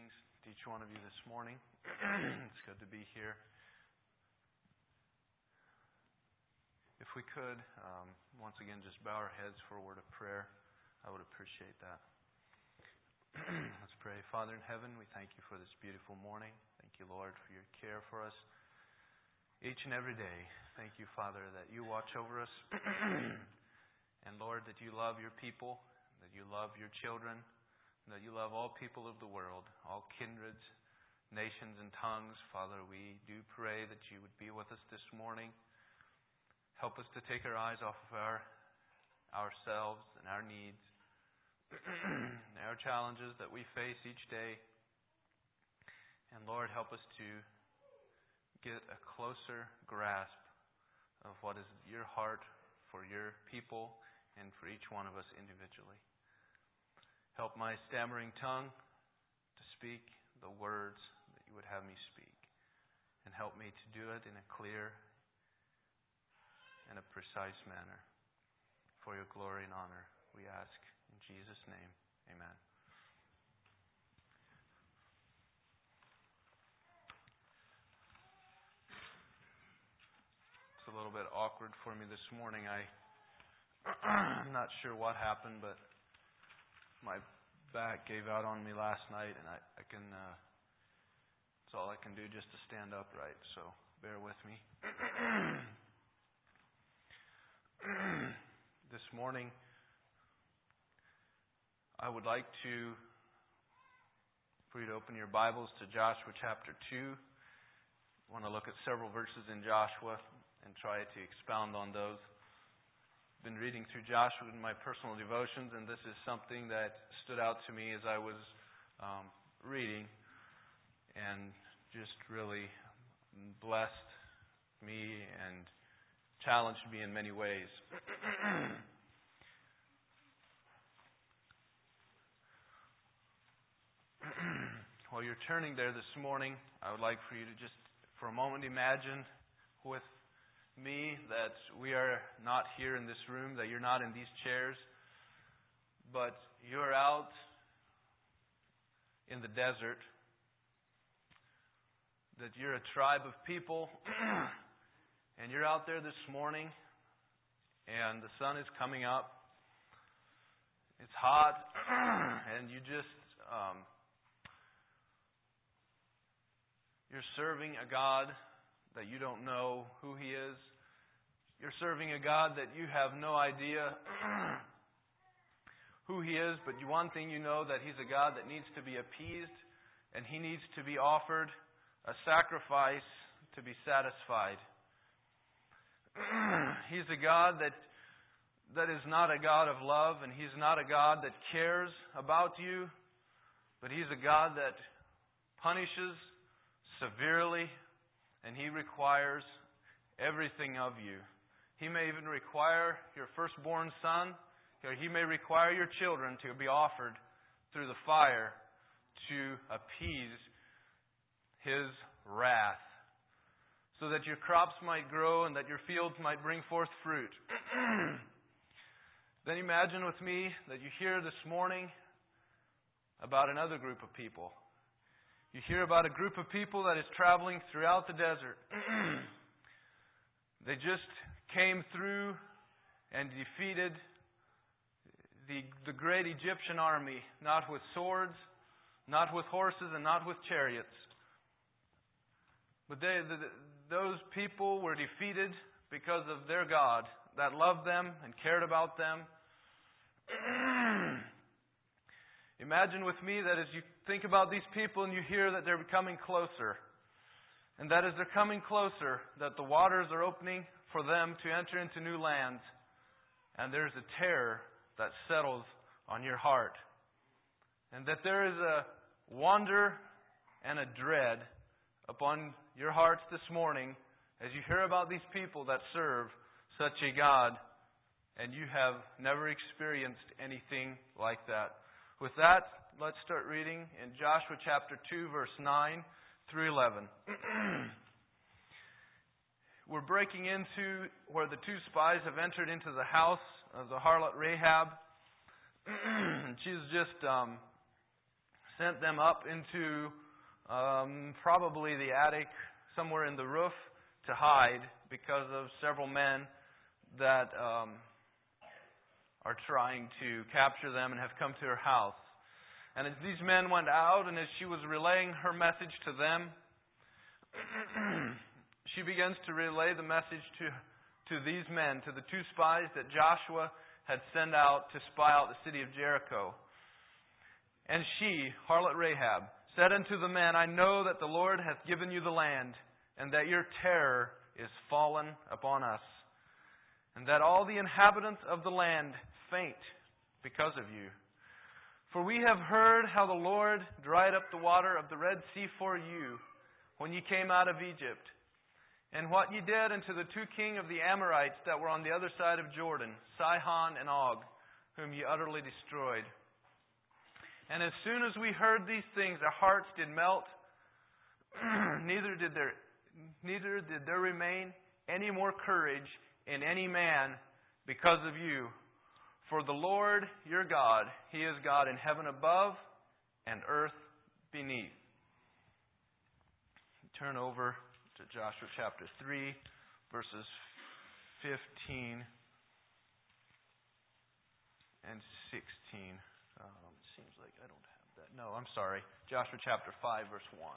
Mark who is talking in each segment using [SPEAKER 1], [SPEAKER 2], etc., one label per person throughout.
[SPEAKER 1] Greetings to each one of you this morning. It's good to be here. If we could, once again, just bow our heads for a word of prayer, I would appreciate that. Let's pray. Father in heaven, we thank you for this beautiful morning. Thank you, Lord, for your care for us each and every day. Thank you, Father, that you watch over us. And Lord, that you love your people, that you love your children, that you love all people of the world, all kindreds, nations, and tongues. Father, we do pray that you would be with us this morning. Help us to take our eyes off of ourselves and our needs, our challenges that we face each day. And Lord, help us to get a closer grasp of what is your heart for your people and for each one of us individually. Help my stammering tongue to speak the words that you would have me speak. And help me to do it in a clear and a precise manner. For your glory and honor, we ask in Jesus' name. Amen. It's a little bit awkward for me this morning. I'm not sure what happened, but my back gave out on me last night, and I can. It's all I can do just to stand upright. So bear with me. This morning, I would like for you to open your Bibles to Joshua chapter 2. I want to look at several verses in Joshua and try to expound on those. I've been reading through Joshua in my personal devotions, and this is something that stood out to me as I was reading and just really blessed me and challenged me in many ways. While you're turning there this morning, I would like for you to just for a moment imagine with me that we are not here in this room, that you're not in these chairs, but you're out in the desert, that you're a tribe of people, and you're out there this morning, and the sun is coming up. It's hot, and you just you're serving a God that you don't know who He is. You're serving a God that you have no idea who He is, but one thing you know, that He's a God that needs to be appeased, and He needs to be offered a sacrifice to be satisfied. He's a God that is not a God of love, and He's not a God that cares about you, but He's a God that punishes severely, and He requires everything of you. He may even require your firstborn son, or He may require your children to be offered through the fire to appease His wrath, so that your crops might grow and that your fields might bring forth fruit. Then imagine with me that you hear this morning about another group of people. You hear about a group of people that is traveling throughout the desert. They just came through and defeated the great Egyptian army, not with swords, not with horses, and not with chariots. But those people were defeated because of their God that loved them and cared about them. Imagine with me that as you think about these people and you hear that they're coming closer, and that as they're coming closer, that the waters are opening for them to enter into new lands, and there's a terror that settles on your heart, and that there is a wonder and a dread upon your hearts this morning as you hear about these people that serve such a God, and you have never experienced anything like that. With that, let's start reading in Joshua chapter 2, verse 9 through 11. We're breaking into where the two spies have entered into the house of the harlot Rahab. She's just sent them up into probably the attic, somewhere in the roof, to hide because of several men that are trying to capture them and have come to her house. And as these men went out, and as she was relaying her message to them, she begins to relay the message to these men, to the two spies that Joshua had sent out to spy out the city of Jericho. And she, harlot Rahab, said unto the men, I know that the Lord hath given you the land, and that your terror is fallen upon us, and that all the inhabitants of the land faint because of you. For we have heard how the Lord dried up the water of the Red Sea for you when ye came out of Egypt, and what ye did unto the two kings of the Amorites that were on the other side of Jordan, Sihon and Og, whom ye utterly destroyed. And as soon as we heard these things, our hearts did melt, neither did there remain any more courage in any man because of you. For the Lord your God, He is God in heaven above and earth beneath. Turn over to Joshua chapter 3, verses 15 and 16. Seems like I don't have that. No, I'm sorry. Joshua chapter 5, verse 1.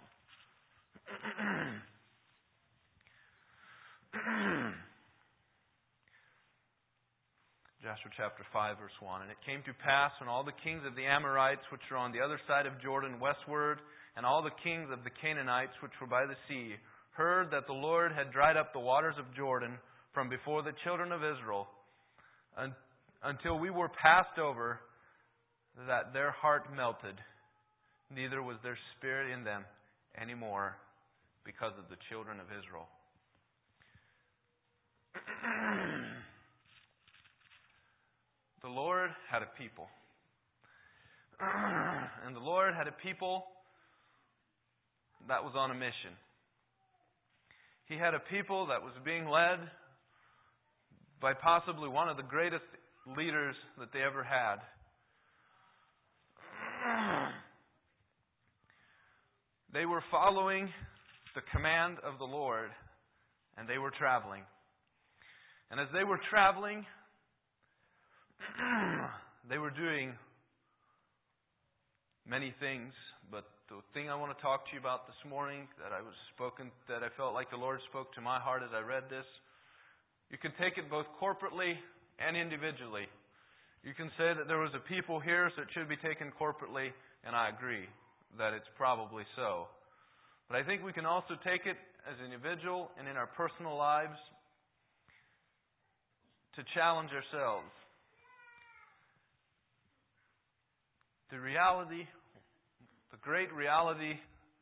[SPEAKER 1] Joshua chapter 5, verse 1. And it came to pass when all the kings of the Amorites, which are on the other side of Jordan westward, and all the kings of the Canaanites, which were by the sea, heard that the Lord had dried up the waters of Jordan from before the children of Israel, until we were passed over, that their heart melted, neither was there spirit in them any more because of the children of Israel. The Lord had a people. And the Lord had a people that was on a mission. He had a people that was being led by possibly one of the greatest leaders that they ever had. They were following the command of the Lord, and they were traveling. And as they were traveling, they were doing many things, but the thing I want to talk to you about this morning that I felt like the Lord spoke to my heart as I read this, you can take it both corporately and individually. You can say that there was a people here, so it should be taken corporately, and I agree that it's probably so. But I think we can also take it as an individual and in our personal lives to challenge ourselves. The reality, the great reality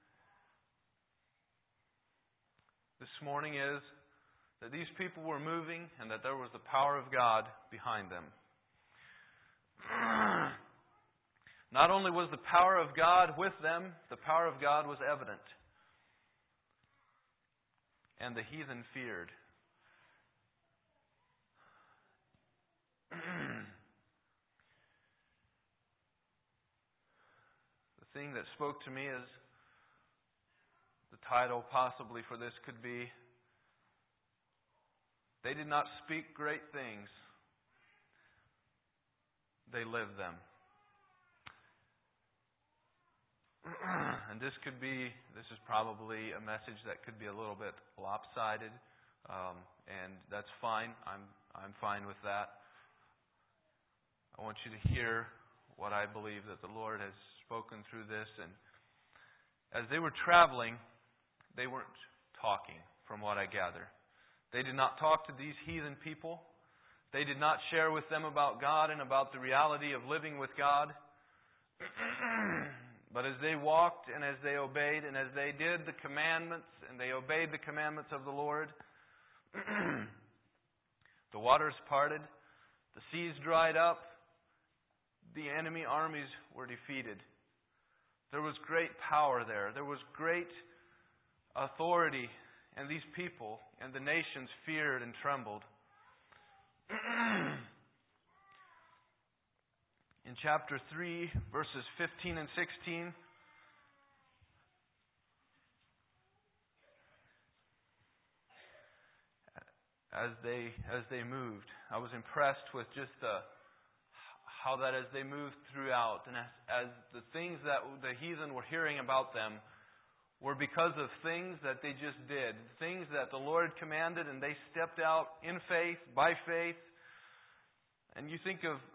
[SPEAKER 1] this morning is that these people were moving and that there was the power of God behind them. Not only was the power of God with them, the power of God was evident. And the heathen feared. The thing that spoke to me is the title possibly for this could be, they did not speak great things, they lived them. And this is probably a message that could be a little bit lopsided, and that's fine. I'm fine with that. I want you to hear what I believe that the Lord has spoken through this. And as they were traveling, they weren't talking, from what I gather. They did not talk to these heathen people. They did not share with them about God and about the reality of living with God. But as they walked and as they obeyed and as they did the commandments and they obeyed the commandments of the Lord, the waters parted, the seas dried up, the enemy armies were defeated. There was great power there. There was great authority, and these people and the nations feared and trembled. In chapter 3, verses 15 and 16, as they moved. I was impressed with just how that as they moved throughout, and as the things that the heathen were hearing about them were because of things that they just did, things that the Lord commanded, and they stepped out in faith, by faith. And you think of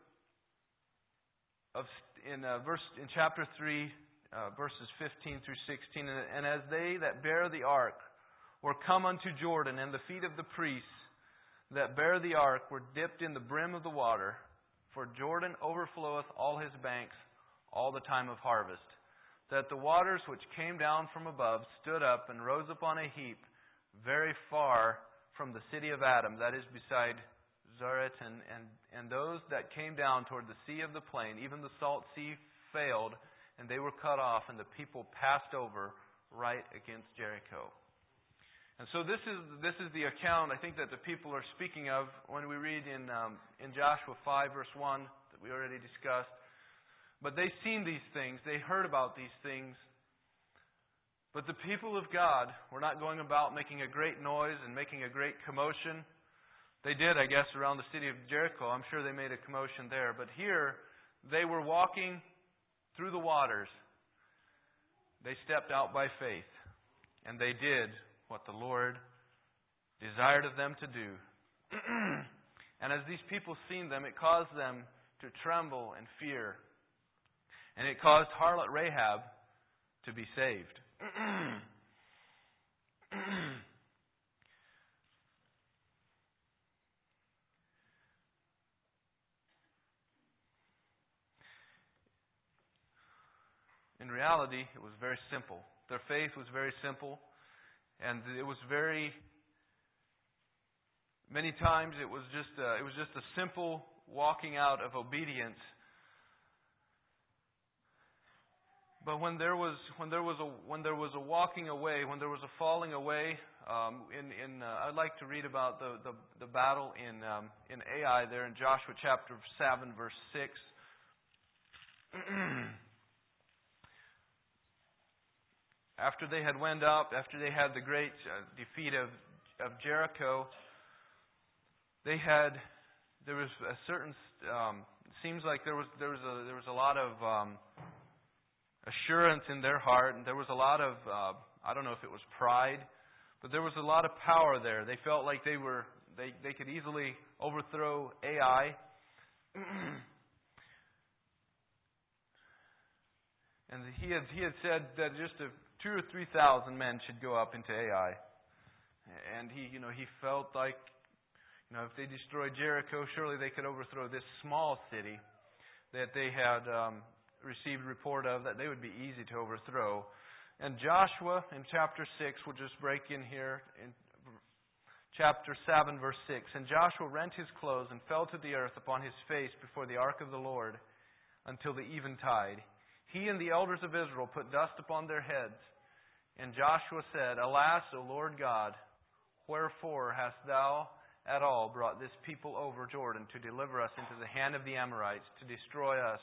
[SPEAKER 1] in chapter 3, verses 15 through 16, and as they that bear the ark were come unto Jordan, and the feet of the priests that bear the ark were dipped in the brim of the water, for Jordan overfloweth all his banks all the time of harvest, that the waters which came down from above stood up and rose upon a heap very far from the city of Adam, that is beside Zaret, and those that came down toward the sea of the plain, even the salt sea failed, and they were cut off, and the people passed over right against Jericho. And so this is the account, I think, that the people are speaking of when we read in Joshua 5, verse 1, that we already discussed. But they've seen these things. They heard about these things. But the people of God were not going about making a great noise and making a great commotion. They did, I guess, around the city of Jericho. I'm sure they made a commotion there. But here, they were walking through the waters. They stepped out by faith. And they did what the Lord desired of them to do. And as these people seen them, it caused them to tremble and fear. And it caused harlot Rahab to be saved. In reality, it was very simple. Their faith was very simple. And it was many times it was just a simple walking out of obedience. But when there was a walking away, when there was a falling away, I'd like to read about the battle in Ai there in Joshua chapter 7, verse 6. After they had went up, after they had the great defeat of Jericho, there was a certain seems like there was a lot of assurance in their heart, and there was a lot of I don't know if it was pride, but there was a lot of power there. They felt like they could easily overthrow Ai. And he had said that just 2,000 or 3,000 men should go up into Ai, and he felt like if they destroyed Jericho, surely they could overthrow this small city that they had received report of, that they would be easy to overthrow. And Joshua in chapter 6, we'll just break in here in chapter 7, verse 6. And Joshua rent his clothes and fell to the earth upon his face before the ark of the Lord until the eventide. He and the elders of Israel put dust upon their heads. And Joshua said, Alas, O Lord God, wherefore hast thou at all brought this people over Jordan to deliver us into the hand of the Amorites, to destroy us?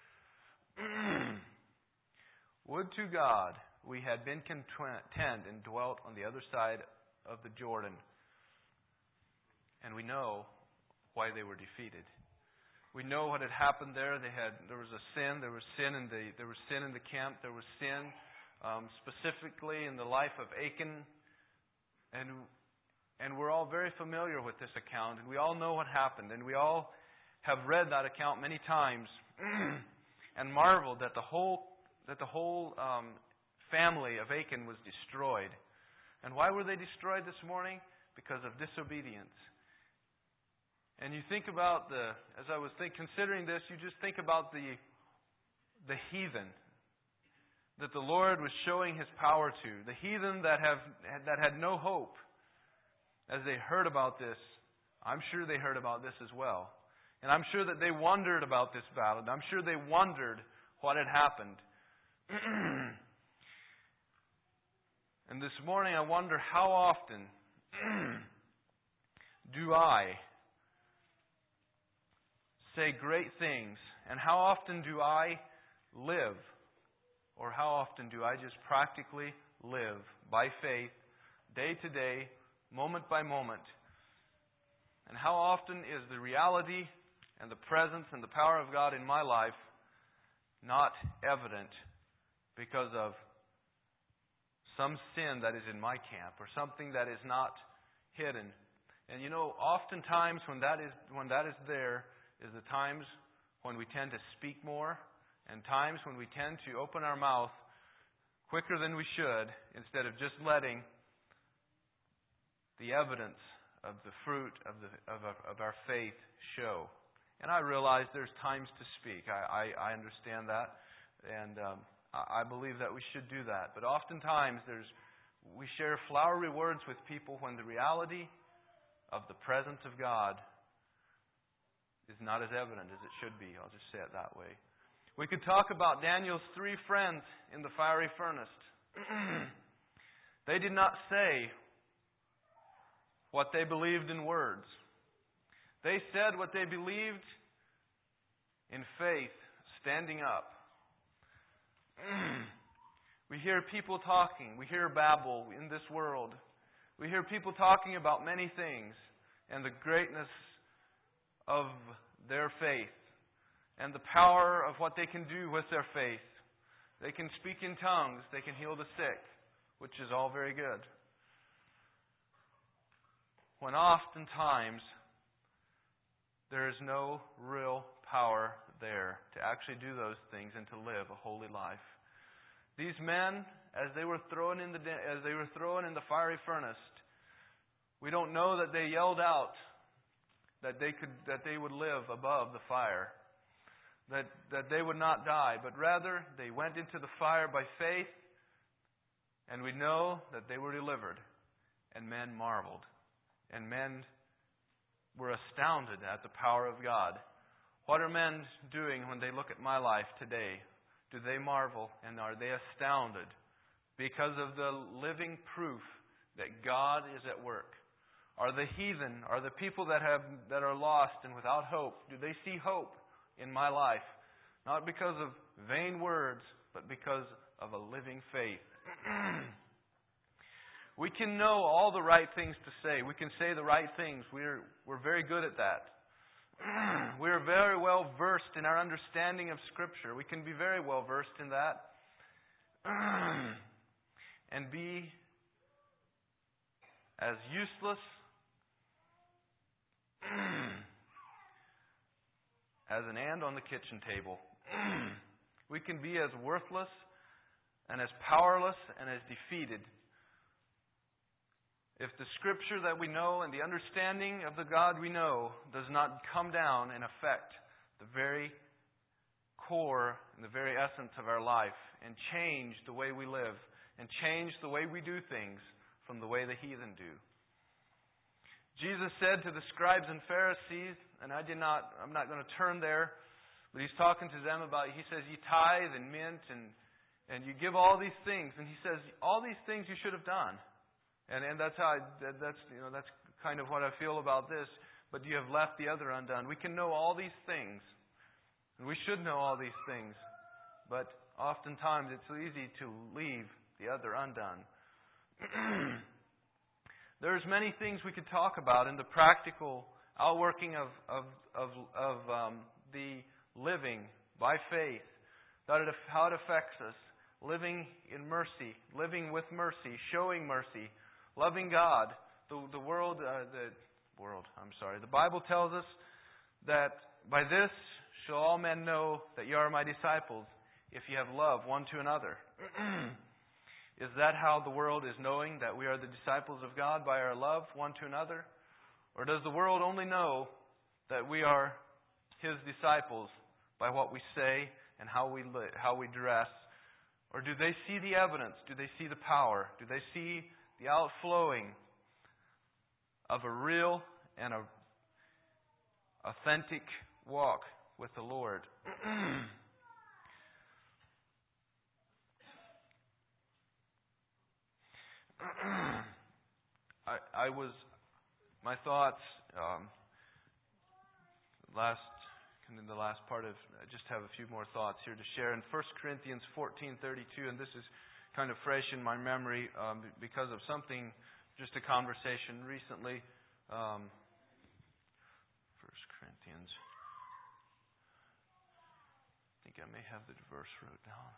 [SPEAKER 1] Would to God we had been content and dwelt on the other side of the Jordan. And we know why they were defeated. We know what had happened there. There was a sin. There was sin in the camp. There was sin specifically in the life of Achan, and we're all very familiar with this account, and we all know what happened, and we all have read that account many times and marveled that the whole family of Achan was destroyed. And why were they destroyed this morning? Because of disobedience. And you think about as I was considering this, you just think about the heathen that the Lord was showing His power to, the heathen that had no hope. As they heard about this, I'm sure they heard about this as well. And I'm sure that they wondered about this battle. I'm sure they wondered what had happened. And this morning I wonder, how often do I say great things, and how often do I live, or how often do I just practically live by faith, day to day, moment by moment, And how often is the reality and the presence and the power of God in my life not evident because of some sin that is in my camp or something that is not hidden? And oftentimes when that is there is the times when we tend to speak more and times when we tend to open our mouth quicker than we should instead of just letting the evidence of the fruit of our faith show. And I realize there's times to speak. I understand that. And I believe that we should do that. But oftentimes we share flowery words with people when the reality of the presence of God is not as evident as it should be. I'll just say it that way. We could talk about Daniel's 3 friends in the fiery furnace. They did not say what they believed in words. They said what they believed in faith, standing up. We hear people talking. We hear babble in this world. We hear people talking about many things and the greatness of their faith and the power of what they can do with their faith. They can speak in tongues. They can heal the sick, which is all very good. When oftentimes there is no real power there to actually do those things and to live a holy life. These men, as they were thrown in the fiery furnace, we don't know that they yelled out that they would live above the fire, that they would not die, but rather they went into the fire by faith, and we know that they were delivered, and men marveled, and men were astounded at the power of God. What are men doing when they look at my life today? Do they marvel and are they astounded because of the living proof that God is at work? Are the heathen, are the people that are lost and without hope, do they see hope in my life? Not because of vain words, but because of a living faith. We can know all the right things to say. We can say the right things. We're very good at that. We are very well versed in our understanding of Scripture. We can be very well versed in that and be as useless as an ant on the kitchen table. We can be as worthless and as powerless and as defeated if the Scripture that we know and the understanding of the God we know does not come down and affect the very core and the very essence of our life and change the way we live and change the way we do things from the way the heathen do. Jesus said to the scribes and Pharisees, and I'm not going to turn there, but He's talking to them about, He says, you tithe and mint and you give all these things. And He says, all these things you should have done. And that's how that's kind of what I feel about this. But you have left the other undone. We can know all these things, and we should know all these things. But oftentimes it's easy to leave the other undone. There's many things we could talk about in the practical outworking of the living by faith, how it affects us, living in mercy, living with mercy, showing mercy. Loving God. The Bible tells us that by this shall all men know that you are my disciples, if you have love one to another. Is that how the world is knowing that we are the disciples of God? By our love one to another? Or does the world only know that we are His disciples by what we say and how we dress? Or do they see the evidence? Do they see the power? Do they see the outflowing of a real and a authentic walk with the Lord? My thoughts in the last part of, I just have a few more thoughts here to share. In 1 Corinthians 14:32, and this is kind of fresh in my memory because of something, just a conversation recently Corinthians. I think I may have the verse wrote down.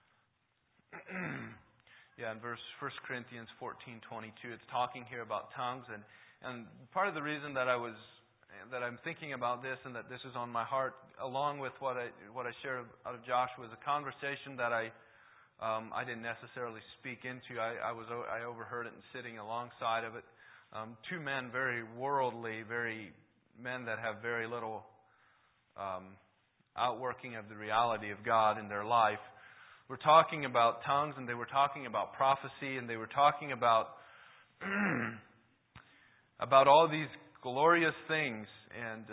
[SPEAKER 1] In 1 Corinthians 14:22, it's talking here about tongues, and part of the reason that I'm thinking about this and that this is on my heart, along with what I shared out of Joshua, is a conversation that I didn't necessarily speak into. I overheard it and sitting alongside of it. Two men, very worldly, men that have very little outworking of the reality of God in their life. We're talking about tongues, and they were talking about prophecy, and they were talking about about all these glorious things. And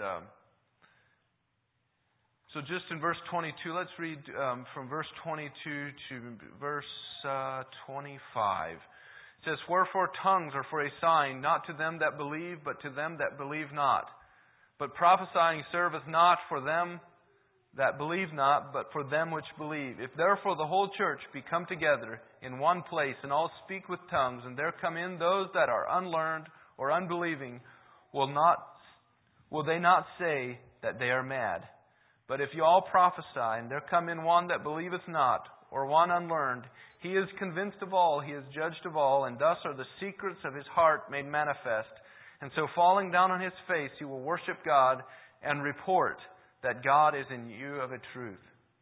[SPEAKER 1] so just in verse 22, let's read from verse 22 to verse 25. It says, "Wherefore tongues are for a sign, not to them that believe, but to them that believe not. But prophesying serveth not for them that believe not, but for them which believe. If therefore the whole church be come together in one place, and all speak with tongues, and there come in those that are unlearned or unbelieving, will they not say that they are mad? But if you all prophesy, and there come in one that believeth not, or one unlearned, he is convinced of all, he is judged of all, and thus are the secrets of his heart made manifest. And so falling down on his face, he will worship God, and report that God is in you of a truth."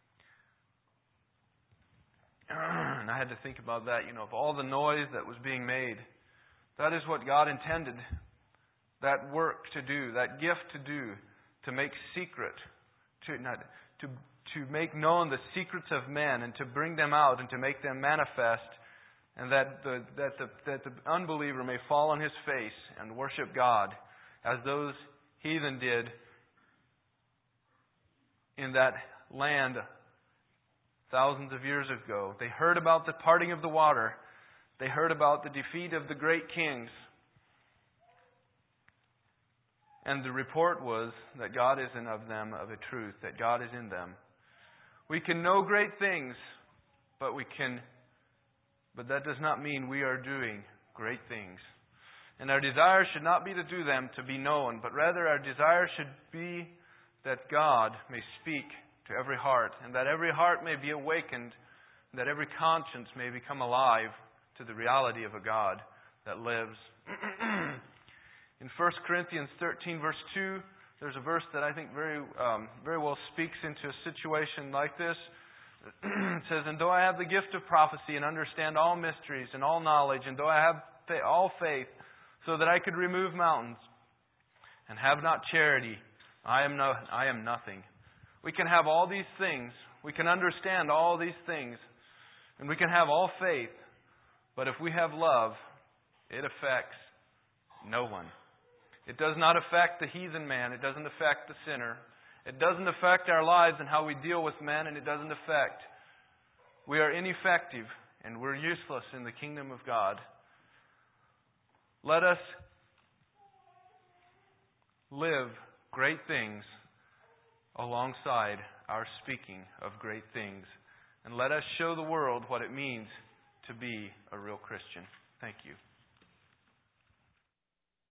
[SPEAKER 1] And I had to think about that, of all the noise that was being made. That is what God intended that work to do, that gift to do, to make secret, to make known the secrets of men and to bring them out and to make them manifest, and that the unbeliever may fall on his face and worship God as those heathen did in that land thousands of years ago. They heard about the parting of the water. They heard about the defeat of the great kings. And the report was that God is in of them of a truth, that God is in them. We can know great things, but that does not mean we are doing great things. And our desire should not be to do them to be known, but rather our desire should be that God may speak to every heart, and that every heart may be awakened, and that every conscience may become alive to the reality of a God that lives. In 1 Corinthians 13, verse 2, there's a verse that I think very well speaks into a situation like this. It says, "And though I have the gift of prophecy and understand all mysteries and all knowledge, and though I have all faith, so that I could remove mountains, and have not charity, I am nothing." We can have all these things. We can understand all these things. And we can have all faith. But if we have love, it affects no one. It does not affect the heathen man. It doesn't affect the sinner. It doesn't affect our lives and how we deal with men. And it doesn't affect. We are ineffective and we're useless in the kingdom of God. Let us live great things alongside our speaking of great things. And let us show the world what it means to be a real Christian. Thank you.